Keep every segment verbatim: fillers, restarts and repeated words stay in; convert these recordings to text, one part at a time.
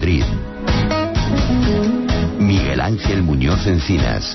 Madrid. Miguel Ángel Muñoz Encinas.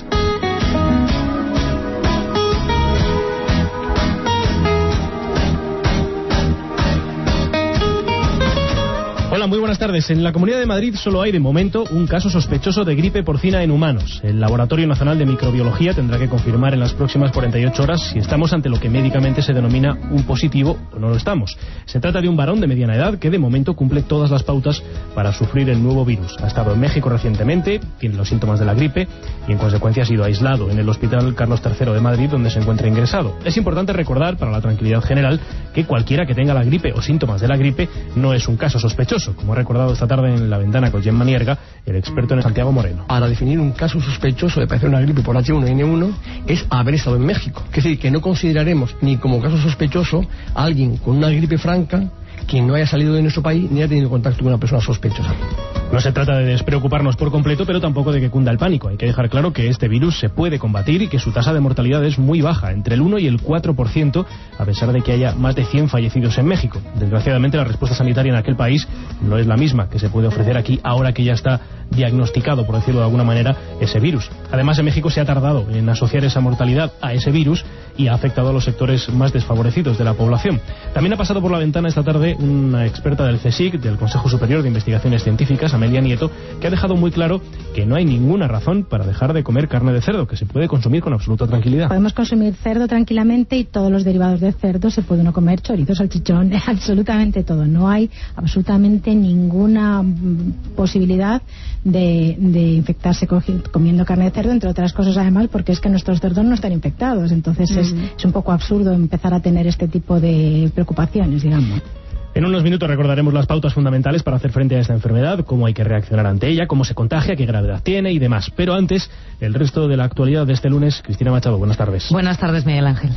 Hola, muy buenas tardes. En la Comunidad de Madrid solo hay de momento un caso sospechoso de gripe porcina en humanos. El Laboratorio Nacional de Microbiología tendrá que confirmar en las próximas cuarenta y ocho horas si estamos ante lo que médicamente se denomina un positivo o no lo estamos. Se trata de un varón de mediana edad que de momento cumple todas las pautas para sufrir el nuevo virus. Ha estado en México recientemente, tiene los síntomas de la gripe y en consecuencia ha sido aislado en el Hospital Carlos tercero de Madrid, donde se encuentra ingresado. Es importante recordar, para la tranquilidad general, que cualquiera que tenga la gripe o síntomas de la gripe no es un caso sospechoso, como ha recordado esta tarde en La Ventana con Gemma Nierga, el experto en Santiago Moreno. Para definir un caso sospechoso de padecer una gripe por H uno N uno es haber estado en México. Es decir, que no consideraremos ni como caso sospechoso a alguien con una gripe franca quien no haya salido de nuestro país ni haya tenido contacto con una persona sospechosa. No se trata de despreocuparnos por completo, pero tampoco de que cunda el pánico. Hay que dejar claro que este virus se puede combatir y que su tasa de mortalidad es muy baja, entre el uno y el cuatro por ciento, a pesar de que haya más de cien fallecidos en México. Desgraciadamente, la respuesta sanitaria en aquel país no es la misma que se puede ofrecer aquí, ahora que ya está diagnosticado, por decirlo de alguna manera, ese virus. Además, en México se ha tardado en asociar esa mortalidad a ese virus y ha afectado a los sectores más desfavorecidos de la población. También ha pasado por La Ventana esta tarde una experta del CSIC, del Consejo Superior de Investigaciones Científicas, Amelia Nieto, que ha dejado muy claro que no hay ninguna razón para dejar de comer carne de cerdo, que se puede consumir con absoluta tranquilidad. Podemos consumir cerdo tranquilamente y todos los derivados de cerdo se pueden comer, chorizo, salchichón, absolutamente todo. No hay absolutamente ninguna posibilidad de, de infectarse comiendo carne de cerdo, entre otras cosas además porque es que nuestros cerdos no están infectados, entonces mm. es, es un poco absurdo empezar a tener este tipo de preocupaciones, digamos. En unos minutos recordaremos las pautas fundamentales para hacer frente a esta enfermedad, cómo hay que reaccionar ante ella, cómo se contagia, qué gravedad tiene y demás. Pero antes, el resto de la actualidad de este lunes. Cristina Machado, buenas tardes. Buenas tardes, Miguel Ángel.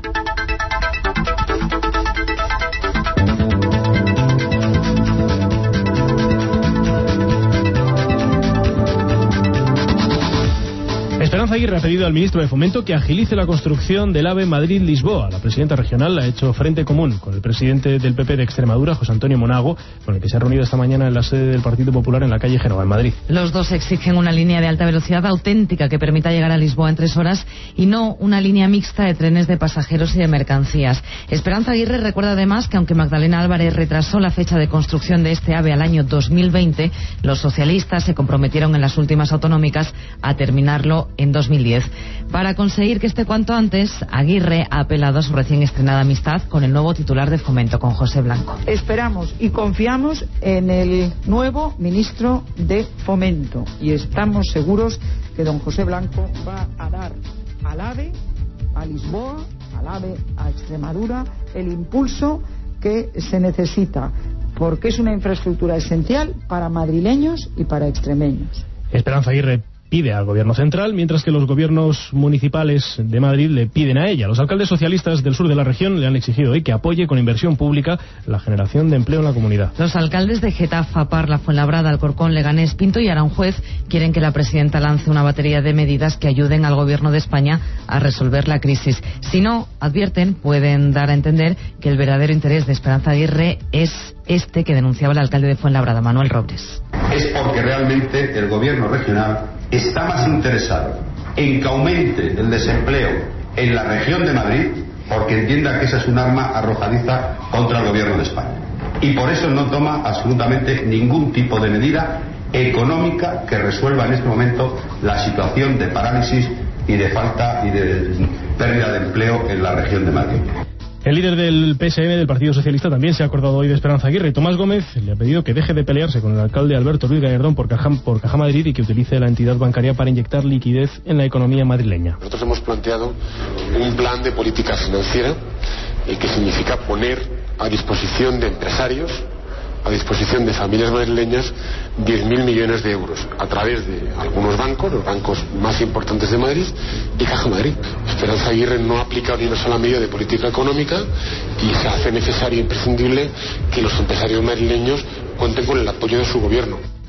Esperanza Aguirre ha pedido al ministro de Fomento que agilice la construcción del AVE Madrid-Lisboa. La presidenta regional ha hecho frente común con el presidente del P P de Extremadura, José Antonio Monago, con el que se ha reunido esta mañana en la sede del Partido Popular en la calle Génova, en Madrid. Los dos exigen una línea de alta velocidad auténtica que permita llegar a Lisboa en tres horas y no una línea mixta de trenes de pasajeros y de mercancías. Esperanza Aguirre recuerda además que aunque Magdalena Álvarez retrasó la fecha de construcción de este AVE al año dos mil veinte, los socialistas se comprometieron en las últimas autonómicas a terminarlo en dos mil diez. Para conseguir que esté cuanto antes, Aguirre ha apelado a su recién estrenada amistad con el nuevo titular de Fomento, con José Blanco. Esperamos y confiamos en el nuevo ministro de Fomento y estamos seguros que don José Blanco va a dar al AVE, a Lisboa, al AVE, a Extremadura, el impulso que se necesita, porque es una infraestructura esencial para madrileños y para extremeños. Esperanza Aguirre pide al gobierno central, mientras que los gobiernos municipales de Madrid le piden a ella. Los alcaldes socialistas del sur de la región le han exigido hoy que apoye con inversión pública la generación de empleo en la comunidad. Los alcaldes de Getafe, Parla, Fuenlabrada, Alcorcón, Leganés, Pinto y Aranjuez quieren que la presidenta lance una batería de medidas que ayuden al gobierno de España a resolver la crisis. Si no, advierten, pueden dar a entender que el verdadero interés de Esperanza Aguirre es este que denunciaba el alcalde de Fuenlabrada, Manuel Robles. Es porque realmente el gobierno regional está más interesado en que aumente el desempleo en la región de Madrid, porque entienda que esa es un arma arrojadiza contra el gobierno de España. Y por eso no toma absolutamente ningún tipo de medida económica que resuelva en este momento la situación de parálisis y de falta y de pérdida de empleo en la región de Madrid. El líder del P S M, del Partido Socialista, también se ha acordado hoy de Esperanza Aguirre. Tomás Gómez le ha pedido que deje de pelearse con el alcalde Alberto Ruiz Gallardón por Caja, por Caja Madrid y que utilice la entidad bancaria para inyectar liquidez en la economía madrileña. Nosotros hemos planteado un plan de política financiera eh, que significa poner a disposición de empresarios, a disposición de familias madrileñas, diez mil millones de euros a través de algunos bancos, los bancos más importantes de Madrid y Caja Madrid. Esperanza Aguirre no ha aplicado ni una sola medida de política económica y se hace necesario e imprescindible que los empresarios madrileños cuenten con el apoyo de su gobierno.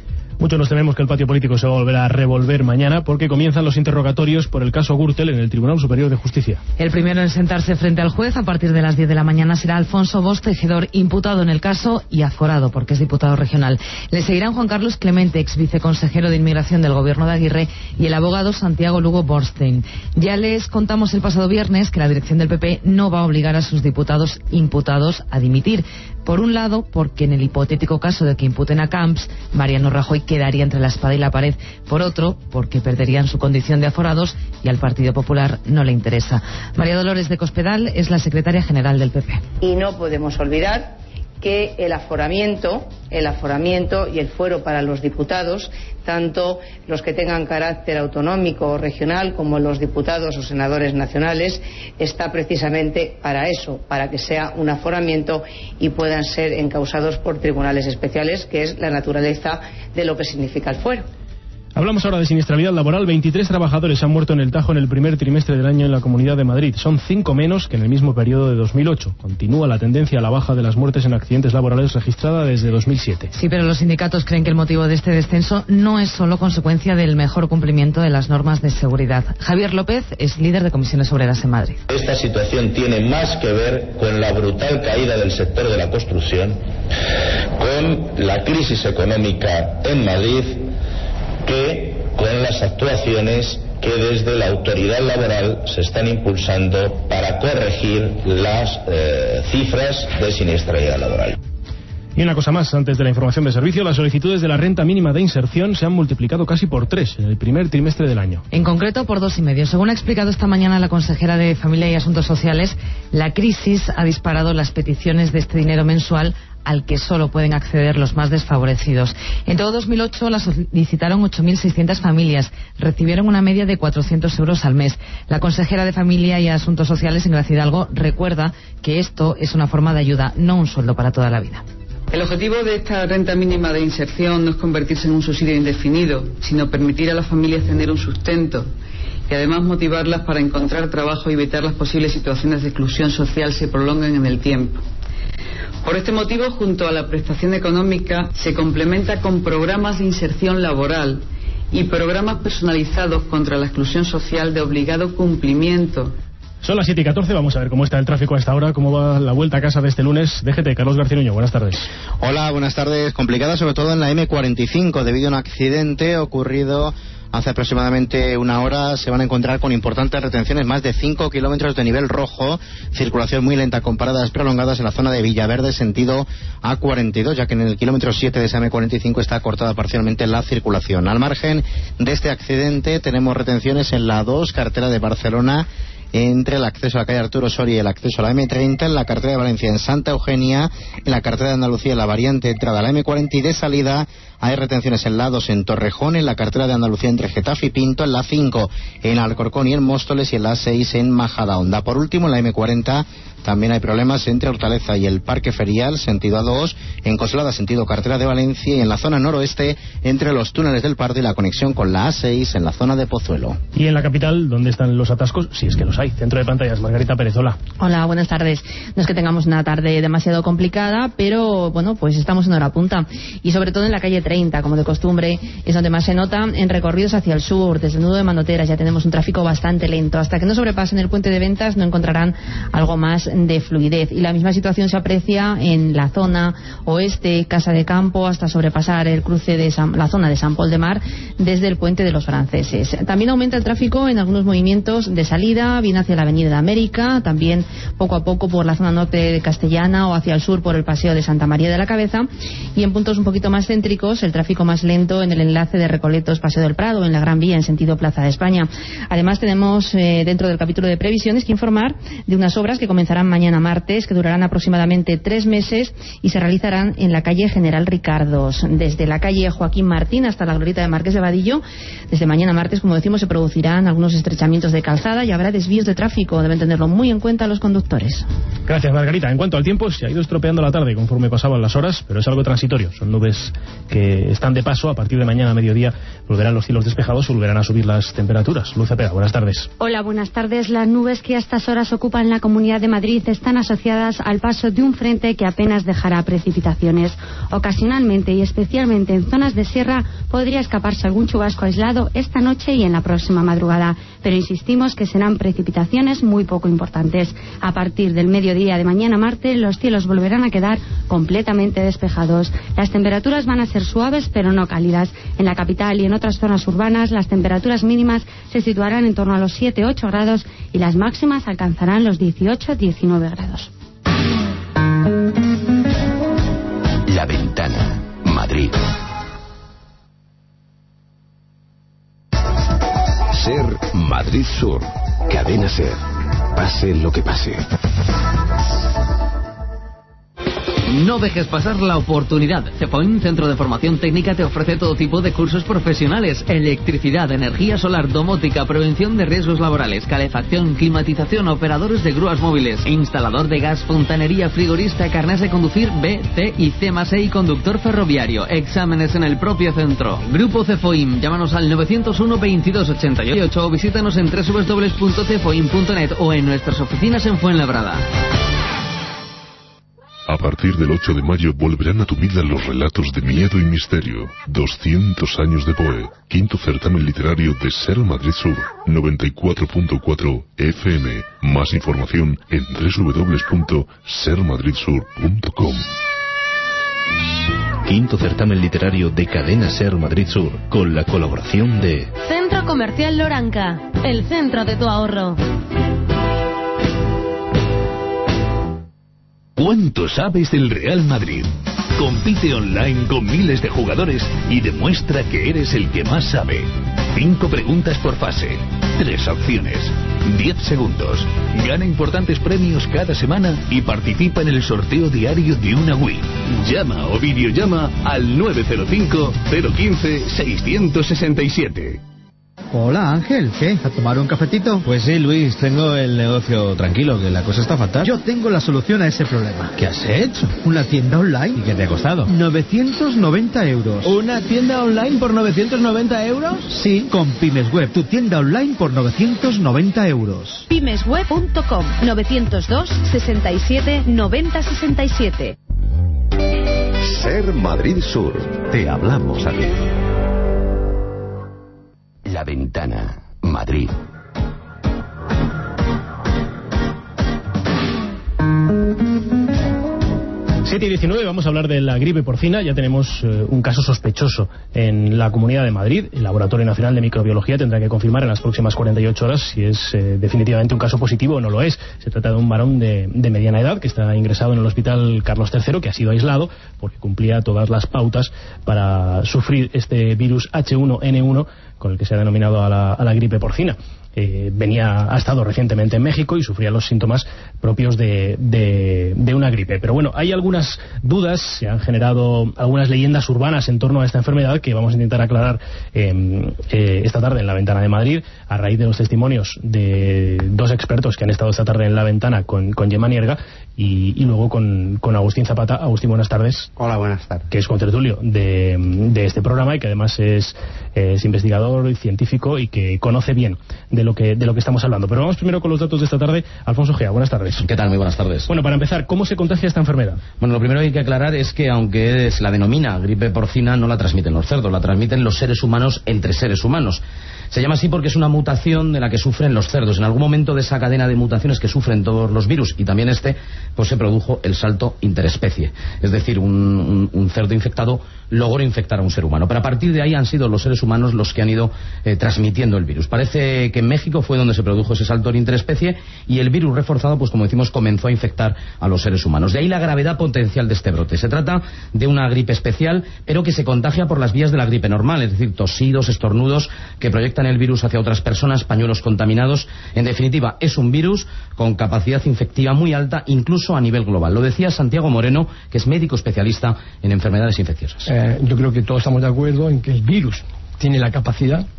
Muchos nos tememos que el patio político se va a volver a revolver mañana porque comienzan los interrogatorios por el caso Gürtel en el Tribunal Superior de Justicia. El primero en sentarse frente al juez a partir de las diez de la mañana será Alfonso Bosch Tejedor, imputado en el caso y aforado porque es diputado regional. Le seguirán Juan Carlos Clemente, ex viceconsejero de Inmigración del Gobierno de Aguirre, y el abogado Santiago Lugo Borstein. Ya les contamos el pasado viernes que la dirección del P P no va a obligar a sus diputados imputados a dimitir. Por un lado, porque en el hipotético caso de que imputen a Camps, Mariano Rajoy quedaría entre la espada y la pared. Por otro, porque perderían su condición de aforados y al Partido Popular no le interesa. María Dolores de Cospedal es la secretaria general del P P. Y no podemos olvidar que el aforamiento, el aforamiento y el fuero para los diputados, tanto los que tengan carácter autonómico o regional como los diputados o senadores nacionales, está precisamente para eso, para que sea un aforamiento y puedan ser encausados por tribunales especiales, que es la naturaleza de lo que significa el fuero. Hablamos ahora de siniestralidad laboral. veintitrés trabajadores han muerto en el Tajo en el primer trimestre del año en la Comunidad de Madrid. Son cinco menos que en el mismo periodo de dos mil ocho. Continúa la tendencia a la baja de las muertes en accidentes laborales registrada desde dos mil siete. Sí, pero los sindicatos creen que el motivo de este descenso no es solo consecuencia del mejor cumplimiento de las normas de seguridad. Javier López es líder de Comisiones Obreras en Madrid. Esta situación tiene más que ver con la brutal caída del sector de la construcción, con la crisis económica en Madrid, que con las actuaciones que desde la autoridad laboral se están impulsando para corregir las eh, cifras de siniestralidad laboral. Y una cosa más, antes de la información de servicio, las solicitudes de la renta mínima de inserción se han multiplicado casi por tres en el primer trimestre del año. En concreto por dos y medio. Según ha explicado esta mañana la consejera de Familia y Asuntos Sociales, la crisis ha disparado las peticiones de este dinero mensual al que solo pueden acceder los más desfavorecidos. En todo dos mil ocho la solicitaron ocho mil seiscientas familias, recibieron una media de cuatrocientos euros al mes. La consejera de Familia y Asuntos Sociales, Gracia Hidalgo, recuerda que esto es una forma de ayuda, no un sueldo para toda la vida. El objetivo de esta renta mínima de inserción no es convertirse en un subsidio indefinido, sino permitir a las familias tener un sustento y además motivarlas para encontrar trabajo y evitar las posibles situaciones de exclusión social se prolonguen en el tiempo. Por este motivo, junto a la prestación económica, se complementa con programas de inserción laboral y programas personalizados contra la exclusión social de obligado cumplimiento. Son las siete y catorce, vamos a ver cómo está el tráfico a esta hora, cómo va la vuelta a casa de este lunes. D G T, Carlos García Nuño, buenas tardes. Hola, buenas tardes. Complicada sobre todo en la eme cuarenta y cinco debido a un accidente ocurrido hace aproximadamente una hora. Se van a encontrar con importantes retenciones, más de cinco kilómetros de nivel rojo, circulación muy lenta con paradas prolongadas en la zona de Villaverde, sentido A cuarenta y dos, ya que en el kilómetro siete de esa eme cuarenta y cinco está cortada parcialmente la circulación. Al margen de este accidente tenemos retenciones en la dos, carretera de Barcelona, entre el acceso a la calle Arturo Soria y el acceso a la eme treinta, en la carretera de Valencia en Santa Eugenia, en la carretera de Andalucía en la variante entrada a la eme cuarenta y de salida hay retenciones en la dos en Torrejón, en la carretera de Andalucía entre Getafe y Pinto, en la cinco en Alcorcón y en Móstoles y en la seis en Majadahonda. Por último, en la eme cuarenta también hay problemas entre Hortaleza y el Parque Ferial, sentido A dos, en Coslada, sentido carretera de Valencia, y en la zona noroeste entre los túneles del Pardo y la conexión con la A seis en la zona de Pozuelo. Y en la capital, ¿dónde están los atascos? Si es que los hay. Centro de pantallas, Margarita Pérez, hola. Hola, buenas tardes. No es que tengamos una tarde demasiado complicada, pero bueno, pues estamos en hora punta. Y sobre todo en la calle treinta, como de costumbre, es donde más se nota. En recorridos hacia el sur, desde el nudo de Manoteras, ya tenemos un tráfico bastante lento. Hasta que no sobrepasen el puente de Ventas no encontrarán algo más de fluidez. Y la misma situación se aprecia en la zona oeste, Casa de Campo, hasta sobrepasar el cruce de San, la zona de San Pol de Mar, desde el puente de los Franceses. También aumenta el tráfico en algunos movimientos de salida, bien hacia la Avenida de América, también poco a poco por la zona norte de Castellana o hacia el sur por el Paseo de Santa María de la Cabeza, y en puntos un poquito más céntricos el tráfico más lento en el enlace de Recoletos Paseo del Prado, en la Gran Vía en sentido Plaza de España. Además tenemos eh, dentro del capítulo de previsiones que informar de unas obras que comenzarán mañana martes, que durarán aproximadamente tres meses y se realizarán en la calle General Ricardos, desde la calle Joaquín Martín hasta la glorieta de Marqués de Vadillo. Desde mañana martes, como decimos, se producirán algunos estrechamientos de calzada y habrá desvíos de tráfico. Deben tenerlo muy en cuenta los conductores. Gracias, Margarita. En cuanto al tiempo, se ha ido estropeando la tarde conforme pasaban las horas, pero es algo transitorio. Son nubes que que están de paso. A partir de mañana a mediodía volverán los cielos despejados y volverán a subir las temperaturas. Luz Cepeda, buenas tardes. Hola, buenas tardes. Las nubes que a estas horas ocupan la Comunidad de Madrid están asociadas al paso de un frente que apenas dejará precipitaciones. Ocasionalmente y especialmente en zonas de sierra podría escaparse algún chubasco aislado esta noche y en la próxima madrugada, pero insistimos que serán precipitaciones muy poco importantes. A partir del mediodía de mañana martes los cielos volverán a quedar completamente despejados. Las temperaturas van a ser suaves pero no cálidas. En la capital y en otras zonas urbanas las temperaturas mínimas se situarán en torno a los siete a ocho grados y las máximas alcanzarán los dieciocho a diecinueve grados. La Ventana, Madrid. Ser Madrid Sur. Cadena Ser. Pase lo que pase. No dejes pasar la oportunidad. Cepoin, Centro de Formación Técnica, te ofrece todo tipo de cursos profesionales: electricidad, energía solar, domótica, prevención de riesgos laborales, calefacción, climatización, operadores de grúas móviles, instalador de gas, fontanería, frigorista, carnés de conducir B, C y C más E y conductor ferroviario. Exámenes en el propio centro. Grupo Cefoim. Llámanos al nueve cero uno, veintidós ochenta y ocho o visítanos en doble u doble u doble u punto cefoim punto net o en nuestras oficinas en Fuenlabrada. A partir del ocho de mayo volverán a tu vida los relatos de miedo y misterio. doscientos años de Poe. Quinto certamen literario de Ser Madrid Sur. noventa y cuatro punto cuatro F M. Más información en doble u doble u doble u punto ser madrid sur punto com. Quinto certamen literario de Cadena Ser Madrid Sur, con la colaboración de Centro Comercial Loranca, el centro de tu ahorro. ¿Cuánto sabes del Real Madrid? Compite online con miles de jugadores y demuestra que eres el que más sabe. Cinco preguntas por fase. Tres opciones. Diez segundos. Gana importantes premios cada semana y participa en el sorteo diario de una Wii. Llama o videollama al nueve cero cinco, cero uno cinco, seis seis siete. Hola Ángel, ¿qué? ¿A tomar un cafetito? Pues sí, Luis, tengo el negocio tranquilo, que la cosa está fatal. Yo tengo la solución a ese problema. ¿Qué has hecho? Una tienda online. ¿Y qué te ha costado? novecientos noventa euros. ¿Una tienda online por novecientos noventa euros? Sí, con Pymes Web, tu tienda online por novecientos noventa euros. Pymesweb punto com, novecientos dos, sesenta y siete, noventa sesenta y siete. Ser Madrid Sur. Te hablamos a ti. La Ventana, Madrid. siete y diecinueve, vamos a hablar de la gripe porcina. Ya tenemos eh, un caso sospechoso en la Comunidad de Madrid. El Laboratorio Nacional de Microbiología tendrá que confirmar en las próximas cuarenta y ocho horas si es eh, definitivamente un caso positivo o no lo es. Se trata de un varón de, de mediana edad que está ingresado en el Hospital Carlos tercero, que ha sido aislado porque cumplía todas las pautas para sufrir este virus H uno N uno, con el que se ha denominado a la, a la gripe porcina. Eh, venía, ha estado recientemente en México y sufría los síntomas propios de, de, de una gripe. Pero bueno, hay algunas dudas, se han generado algunas leyendas urbanas en torno a esta enfermedad que vamos a intentar aclarar eh, eh, esta tarde en La Ventana de Madrid, a raíz de los testimonios de dos expertos que han estado esta tarde en La Ventana, con, con Gemma Nierga y, y luego con, con Agustín Zapata. Agustín, buenas tardes. Hola, buenas tardes. Que es contertulio de, de este programa y que además es, es investigador y científico y que conoce bien de lo que de lo que estamos hablando. Pero vamos primero con los datos de esta tarde. Alfonso Gea, buenas tardes. ¿Qué tal? Muy buenas tardes. Bueno, para empezar, ¿cómo se contagia esta enfermedad? Bueno, lo primero que hay que aclarar es que aunque se la denomina gripe porcina, no la transmiten los cerdos, la transmiten los seres humanos entre seres humanos. Se llama así porque es una mutación de la que sufren los cerdos. En algún momento de esa cadena de mutaciones que sufren todos los virus, y también este, pues se produjo el salto interespecie. Es decir, un, un, un cerdo infectado logró infectar a un ser humano. Pero a partir de ahí han sido los seres humanos los que han ido eh, transmitiendo el virus. Parece que en México fue donde se produjo ese salto interespecie y el virus reforzado, pues como decimos, comenzó a infectar a los seres humanos. De ahí la gravedad potencial de este brote. Se trata de una gripe especial, pero que se contagia por las vías de la gripe normal, es decir, tosidos, estornudos que proyectan el virus hacia otras personas, pañuelos contaminados. En definitiva, es un virus con capacidad infectiva muy alta, incluso a nivel global. Lo decía Santiago Moreno, que es médico especialista en enfermedades infecciosas. Eh, yo creo que todos estamos de acuerdo en que el virus tiene la capacidad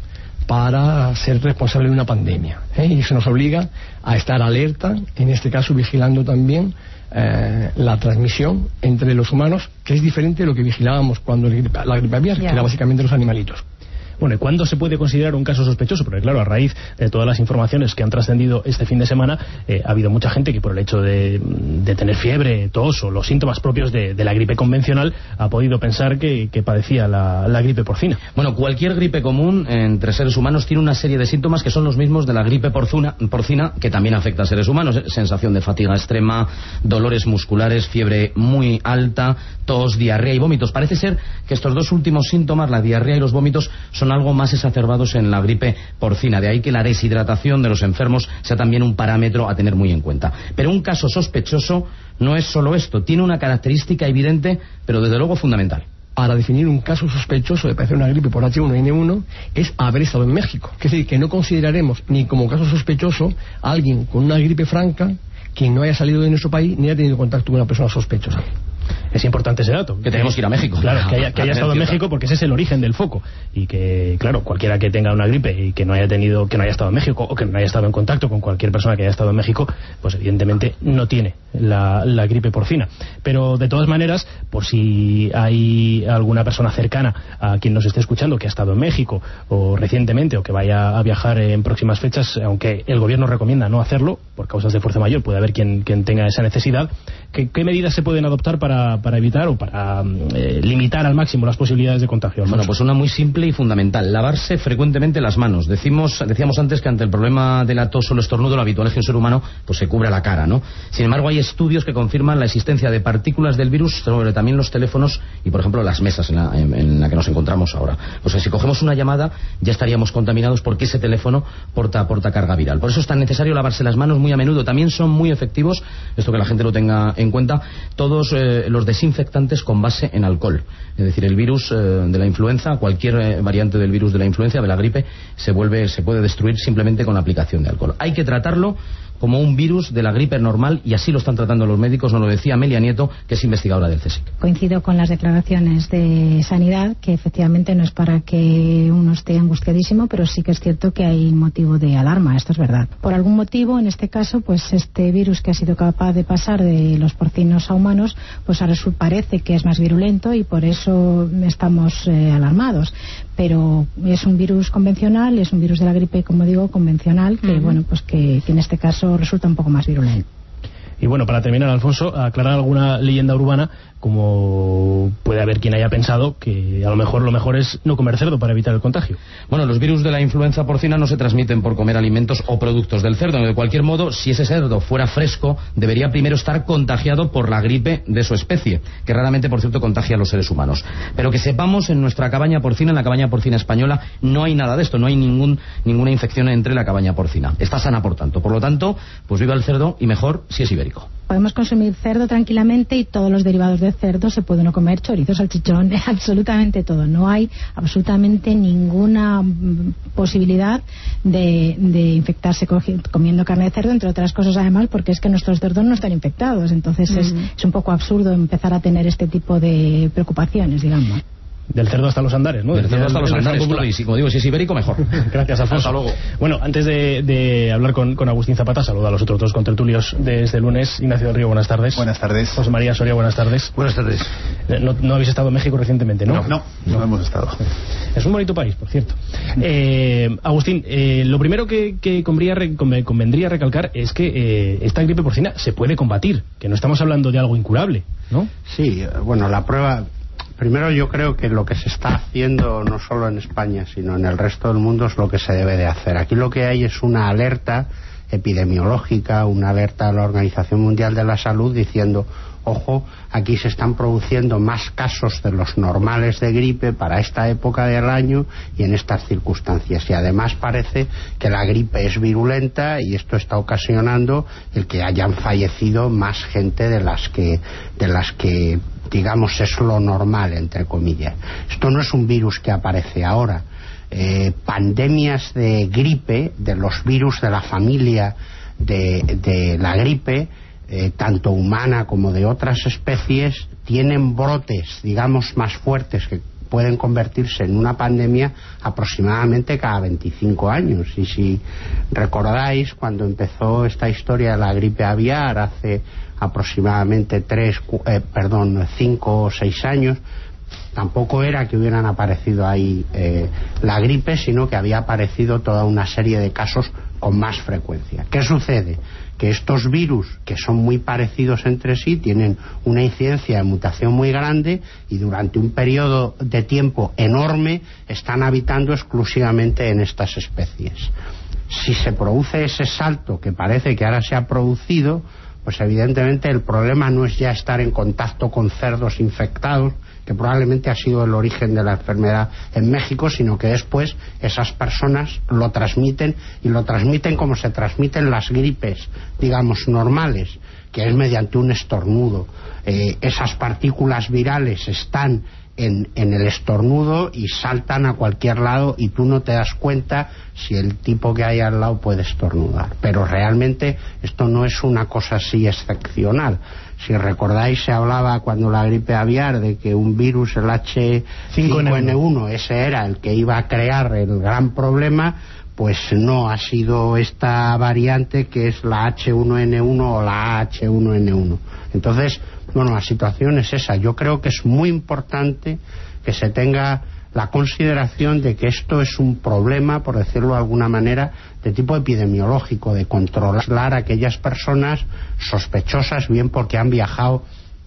para ser responsable de una pandemia, ¿eh? Y eso nos obliga a estar alerta, en este caso vigilando también eh, la transmisión entre los humanos, que es diferente de lo que vigilábamos cuando la gripe, la gripe aviar, que era básicamente los animalitos. Bueno, ¿y cuándo se puede considerar un caso sospechoso? Porque claro, a raíz de todas las informaciones que han trascendido este fin de semana, eh, ha habido mucha gente que por el hecho de, de tener fiebre, tos o los síntomas propios de, de la gripe convencional ha podido pensar que, que padecía la, la gripe porcina. Bueno, cualquier gripe común entre seres humanos tiene una serie de síntomas que son los mismos de la gripe porcuna, porcina, que también afecta a seres humanos. Sensación de fatiga extrema, dolores musculares, fiebre muy alta, tos, diarrea y vómitos. Parece ser que estos dos últimos síntomas, la diarrea y los vómitos, son algo más exacerbados en la gripe porcina. De ahí que la deshidratación de los enfermos sea también un parámetro a tener muy en cuenta. Pero un caso sospechoso no es solo esto, tiene una característica evidente, pero desde luego fundamental. Para definir un caso sospechoso de padecer una gripe por H uno N uno es haber estado en México. Es decir, que no consideraremos ni como caso sospechoso a alguien con una gripe franca quien no haya salido de nuestro país ni haya tenido contacto con una persona sospechosa. Es importante ese dato. Que tenemos que ir a México. Claro, que haya, que haya estado en México, porque ese es el origen del foco. Y que, claro, cualquiera que tenga una gripe y que no haya tenido, que no haya estado en México o que no haya estado en contacto con cualquier persona que haya estado en México, pues evidentemente no tiene la, la gripe porcina. Pero de todas maneras, por si hay alguna persona cercana a quien nos esté escuchando que ha estado en México o recientemente o que vaya a viajar en próximas fechas, aunque el gobierno recomienda no hacerlo por causas de fuerza mayor, puede haber quien, quien tenga esa necesidad, ¿qué, qué medidas se pueden adoptar para, para evitar o para eh, limitar al máximo las posibilidades de contagio? Bueno, pues una muy simple y fundamental: lavarse frecuentemente las manos. Decimos, decíamos antes que ante el problema de la tos o el estornudo, lo habitual es que un ser humano pues se cubre la cara, ¿no? Sin embargo, hay estudios que confirman la existencia de partículas del virus sobre también los teléfonos y, por ejemplo, las mesas en la, en, en la que nos encontramos ahora. O sea, si cogemos una llamada ya estaríamos contaminados porque ese teléfono porta, porta carga viral. Por eso es tan necesario lavarse las manos muy a menudo. También son muy efectivos, esto que la gente lo tenga en cuenta, todos eh, los desinfectantes con base en alcohol. Es decir, el virus eh, de la influenza, cualquier eh, variante del virus de la influenza, de la gripe, se vuelve, se puede destruir simplemente con la aplicación de alcohol. Hay que tratarlo como un virus de la gripe normal, y así lo están tratando los médicos. Nos lo decía Amelia Nieto, que es investigadora del CSIC. Coincido con las declaraciones de Sanidad, que efectivamente no es para que uno esté angustiadísimo, pero sí que es cierto que hay motivo de alarma, esto es verdad. Por algún motivo, en este caso, pues este virus que ha sido capaz de pasar de los porcinos a humanos, pues ahora parece que es más virulento y por eso estamos eh, alarmados. Pero es un virus convencional, es un virus de la gripe, como digo, convencional, que uh-huh. bueno, pues que, que en este caso resulta un poco más virulento. Y bueno, para terminar, Alfonso, aclarar alguna leyenda urbana, como puede haber quien haya pensado que a lo mejor lo mejor es no comer cerdo para evitar el contagio. Bueno, los virus de la influenza porcina no se transmiten por comer alimentos o productos del cerdo. De cualquier modo, si ese cerdo fuera fresco, debería primero estar contagiado por la gripe de su especie, que raramente, por cierto, contagia a los seres humanos. Pero que sepamos, en nuestra cabaña porcina, en la cabaña porcina española, no hay nada de esto, no hay ningún, ninguna infección entre la cabaña porcina. Está sana, por tanto. Por lo tanto, pues viva el cerdo, y mejor si es ibérico. Podemos consumir cerdo tranquilamente y todos los derivados del cerdo se pueden comer, chorizo, salchichón, absolutamente todo. No hay absolutamente ninguna posibilidad de, de infectarse comiendo carne de cerdo, entre otras cosas además porque es que nuestros cerdos no están infectados. Entonces uh-huh. es, es un poco absurdo empezar a tener este tipo de preocupaciones, digamos. Del cerdo hasta los andares, ¿no? Del cerdo hasta los andares, todo, y si, como digo, si es ibérico, mejor. Gracias, Alfonso. Hasta luego. Bueno, antes de, de hablar con, con Agustín Zapata, saludo a los otros dos contertulios de este lunes. Ignacio del Río, buenas tardes. Buenas tardes. José María Soria, buenas tardes. Buenas tardes. No, no habéis estado en México recientemente, ¿no? No, no, no, no hemos estado. Es un bonito país, por cierto. Eh, Agustín, eh, lo primero que, que convendría, convendría recalcar es que eh, esta gripe porcina se puede combatir, que no estamos hablando de algo incurable, ¿no? Sí, bueno, la prueba... Primero, yo creo que lo que se está haciendo no solo en España, sino en el resto del mundo, es lo que se debe de hacer. Aquí lo que hay es una alerta epidemiológica, una alerta a la Organización Mundial de la Salud diciendo, ojo, aquí se están produciendo más casos de los normales de gripe para esta época del año y en estas circunstancias. Y además parece que la gripe es virulenta y esto está ocasionando el que hayan fallecido más gente de las que, de las que digamos es lo normal, entre comillas. Esto no es un virus que aparece ahora. Eh, pandemias de gripe, de los virus de la familia de, de la gripe, eh, tanto humana como de otras especies, tienen brotes, digamos, más fuertes que pueden convertirse en una pandemia aproximadamente cada veinticinco años. Y si recordáis, cuando empezó esta historia de la gripe aviar hace aproximadamente tres, eh, perdón, cinco o seis años, tampoco era que hubieran aparecido ahí eh, la gripe, sino que había aparecido toda una serie de casos con más frecuencia. ¿Qué sucede? Que estos virus, que son muy parecidos entre sí, tienen una incidencia de mutación muy grande y durante un periodo de tiempo enorme están habitando exclusivamente en estas especies. Si se produce ese salto que parece que ahora se ha producido, pues evidentemente el problema no es ya estar en contacto con cerdos infectados, que probablemente ha sido el origen de la enfermedad en México, sino que después esas personas lo transmiten, y lo transmiten como se transmiten las gripes, digamos, normales, que es mediante un estornudo. Eh, esas partículas virales están en, en el estornudo y saltan a cualquier lado y tú no te das cuenta si el tipo que hay al lado puede estornudar. Pero realmente esto no es una cosa así excepcional. Si recordáis, se hablaba cuando la gripe aviar de que un virus, el H cinco N uno, ese era el que iba a crear el gran problema. Pues no, ha sido esta variante que es la H uno N uno o la H uno N uno. Entonces, bueno, la situación es esa. Yo creo que es muy importante que se tenga la consideración de que esto es un problema, por decirlo de alguna manera, de tipo epidemiológico, de controlar a aquellas personas sospechosas, bien porque han viajado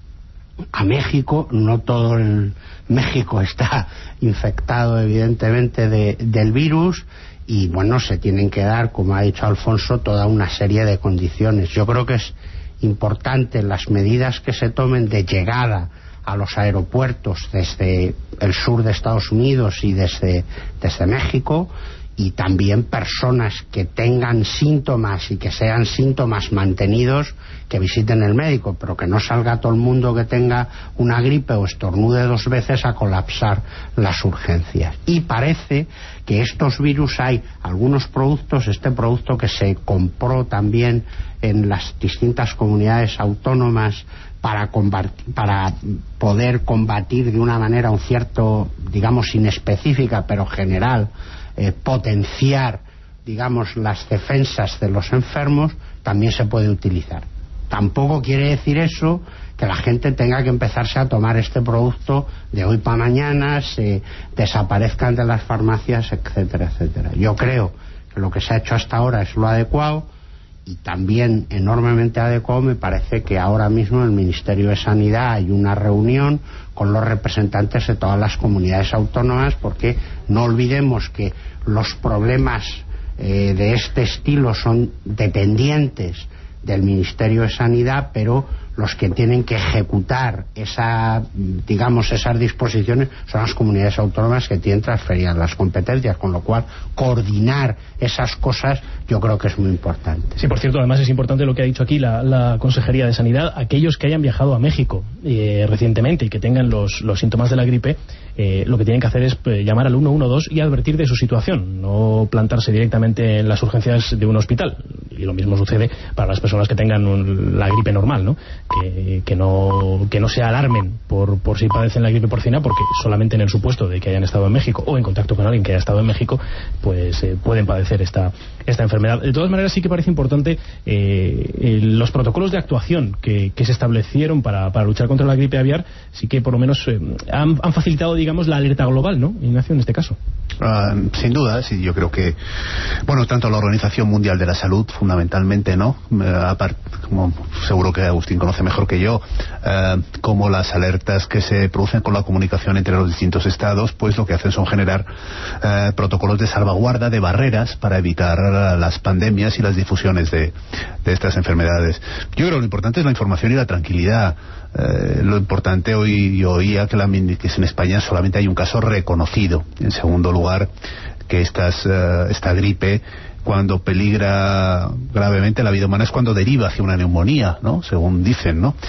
a México. No todo el México está infectado, evidentemente, de, del virus, y bueno, se tienen que dar, como ha dicho Alfonso, toda una serie de condiciones. Yo creo que es importante las medidas que se tomen de llegada a los aeropuertos desde el sur de Estados Unidos y desde, desde México, y también personas que tengan síntomas y que sean síntomas mantenidos, que visiten el médico, pero que no salga todo el mundo que tenga una gripe o estornude dos veces a colapsar las urgencias. Y parece que estos virus, hay algunos productos, este producto que se compró también en las distintas comunidades autónomas para, combatir, para poder combatir de una manera un cierto, digamos, inespecífica pero general, eh, potenciar, digamos, las defensas de los enfermos, también se puede utilizar. Tampoco quiere decir eso que la gente tenga que empezarse a tomar este producto de hoy para mañana, se desaparezcan de las farmacias, etcétera, etcétera. Yo creo que lo que se ha hecho hasta ahora es lo adecuado, y también enormemente adecuado me parece que ahora mismo en el Ministerio de Sanidad hay una reunión con los representantes de todas las comunidades autónomas, porque no olvidemos que los problemas eh, de este estilo son dependientes del Ministerio de Sanidad, pero los que tienen que ejecutar esa, digamos, esas disposiciones son las comunidades autónomas, que tienen transferidas las competencias, con lo cual coordinar esas cosas yo creo que es muy importante. Sí, por cierto, además es importante lo que ha dicho aquí la, la Consejería de Sanidad. Aquellos que hayan viajado a México eh, recientemente y que tengan los, los síntomas de la gripe, eh, lo que tienen que hacer es eh, llamar al uno uno dos y advertir de su situación, no plantarse directamente en las urgencias de un hospital. Y lo mismo sucede para las personas que tengan un, la gripe normal, ¿no? Que, que no que no se alarmen por, por si padecen la gripe porcina, porque solamente en el supuesto de que hayan estado en México o en contacto con alguien que haya estado en México, pues eh, pueden padecer esta, esta enfermedad. De todas maneras, sí que parece importante eh, eh, los protocolos de actuación que, que se establecieron para, para luchar contra la gripe aviar. Sí que por lo menos eh, han, han facilitado, digamos, la alerta global, ¿no, Ignacio, en este caso? Uh, sin duda, sí. Yo creo que, bueno, tanto la Organización Mundial de la Salud, fundamentalmente, ¿no? Uh, apart, como seguro que Agustín conoce mejor que yo, uh, como las alertas que se producen con la comunicación entre los distintos estados, pues lo que hacen son generar uh, protocolos de salvaguarda, de barreras para evitar uh, las pandemias y las difusiones de, de estas enfermedades. Yo creo que lo importante es la información y la tranquilidad. Eh, lo importante, hoy yo oía que, la, que en España solamente hay un caso reconocido. En segundo lugar, que estas, uh, esta gripe, cuando peligra gravemente la vida humana, es cuando deriva hacia una neumonía, ¿no? Según dicen, ¿no?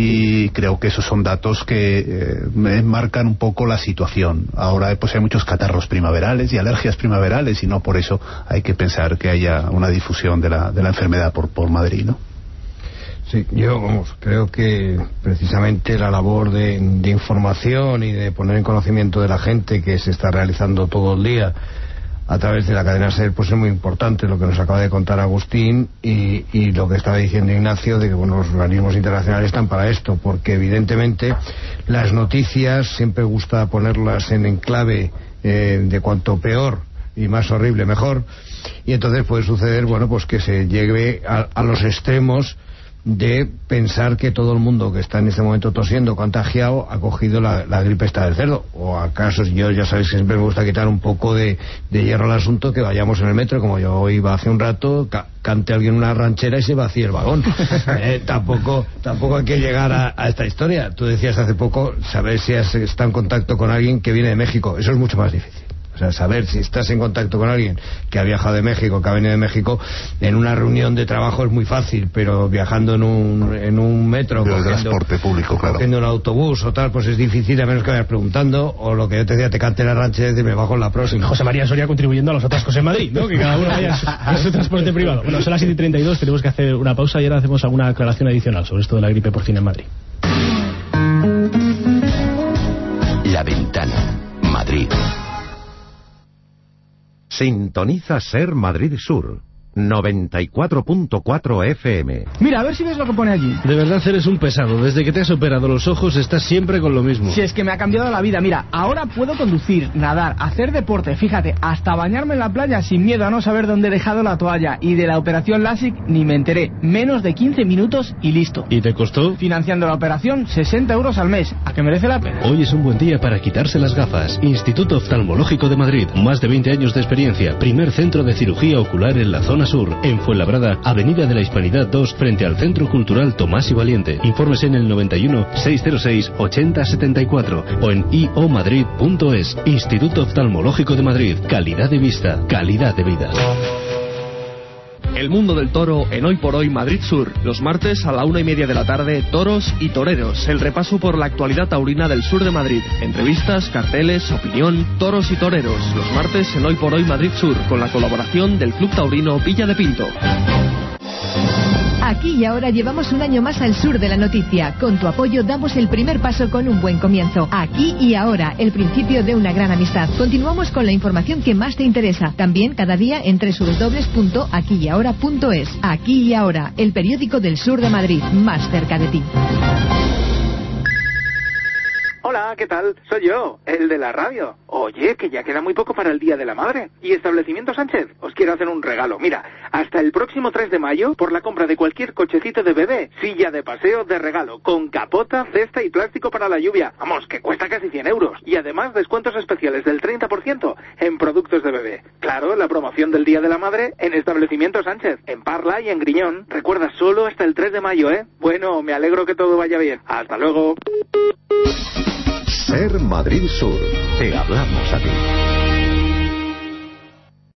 Y creo que esos son datos que eh, marcan un poco la situación. Ahora pues hay muchos catarros primaverales y alergias primaverales, y no por eso hay que pensar que haya una difusión de la, de la enfermedad por, por Madrid, ¿no? Sí, yo vamos, creo que precisamente la labor de, de información y de poner en conocimiento de la gente que se está realizando todo el día a través de la cadena SER, pues es muy importante lo que nos acaba de contar Agustín y, y lo que estaba diciendo Ignacio, de que bueno, los organismos internacionales están para esto, porque evidentemente las noticias siempre gusta ponerlas en enclave eh, de cuanto peor y más horrible mejor, y entonces puede suceder, bueno, pues que se llegue a, a los extremos de pensar que todo el mundo que está en este momento tosiendo, contagiado, ha cogido la, la gripe esta del cerdo. O acaso, yo ya sabéis que siempre me gusta quitar un poco de, de hierro al asunto, que vayamos en el metro, como yo iba hace un rato, ca cante alguien una ranchera y se vacíe el vagón. eh, tampoco tampoco hay que llegar a, a esta historia. Tú decías hace poco, saber si has, está en contacto con alguien que viene de México. Eso es mucho más difícil. O sea, saber si estás en contacto con alguien que ha viajado de México, que ha venido de México, en una reunión de trabajo es muy fácil, pero viajando en un, en un metro, de transporte público, claro, cogiendo un autobús o tal, pues es difícil, a menos que vayas preguntando, o lo que yo te decía, te cante la rancha y me bajo en la próxima. José María Soria contribuyendo a los atascos en Madrid, ¿no? Que cada uno vaya en su, su transporte privado. Bueno, son las siete y treinta y dos, tenemos que hacer una pausa y ahora hacemos alguna aclaración adicional sobre esto de la gripe porcina en Madrid. La Ventana, Madrid. Sintoniza Ser Madrid Sur, noventa y cuatro punto cuatro F M. Mira, a ver si ves lo que pone allí. De verdad eres un pesado. Desde que te has operado los ojos estás siempre con lo mismo. Si es que me ha cambiado la vida. Mira, ahora puedo conducir, nadar, hacer deporte, fíjate, hasta bañarme en la playa sin miedo a no saber dónde he dejado la toalla. Y de la operación LASIK ni me enteré. Menos de quince minutos y listo. ¿Y te costó? Financiando la operación, sesenta euros al mes. ¿A que merece la pena? Hoy es un buen día para quitarse las gafas. Instituto Oftalmológico de Madrid. Más de veinte años de experiencia. Primer centro de cirugía ocular en la zona sur. En Fuenlabrada, Avenida de la Hispanidad dos, frente al Centro Cultural Tomás y Valiente. Informes en el noventa y uno, seiscientos seis, ochenta setenta y cuatro o en i o madrid punto es. Instituto Oftalmológico de Madrid. Calidad de vista, calidad de vida. El mundo del toro en Hoy por Hoy Madrid Sur. Los martes a la una y media de la tarde, Toros y Toreros. El repaso por la actualidad taurina del sur de Madrid. Entrevistas, carteles, opinión, toros y toreros. Los martes en Hoy por Hoy Madrid Sur, con la colaboración del Club Taurino Villa de Pinto. Aquí y ahora llevamos un año más al sur de la noticia. Con tu apoyo damos el primer paso con un buen comienzo. Aquí y ahora, el principio de una gran amistad. Continuamos con la información que más te interesa. También cada día en doble u doble u doble u punto aquí y ahora punto es. Aquí y ahora, el periódico del sur de Madrid, más cerca de ti. Hola, ¿qué tal? Soy yo, el de la radio. Oye, que ya queda muy poco para el Día de la Madre. Y Establecimiento Sánchez, os quiero hacer un regalo. Mira, hasta el próximo tres de mayo, por la compra de cualquier cochecito de bebé, silla de paseo de regalo, con capota, cesta y plástico para la lluvia. Vamos, que cuesta casi cien euros. Y además descuentos especiales del treinta por ciento en productos de bebé. Claro, la promoción del Día de la Madre en Establecimiento Sánchez, en Parla y en Griñón. Recuerda, solo hasta el tres de mayo, ¿eh? Bueno, me alegro que todo vaya bien. Hasta luego. Ser Madrid Sur. Te hablamos a ti.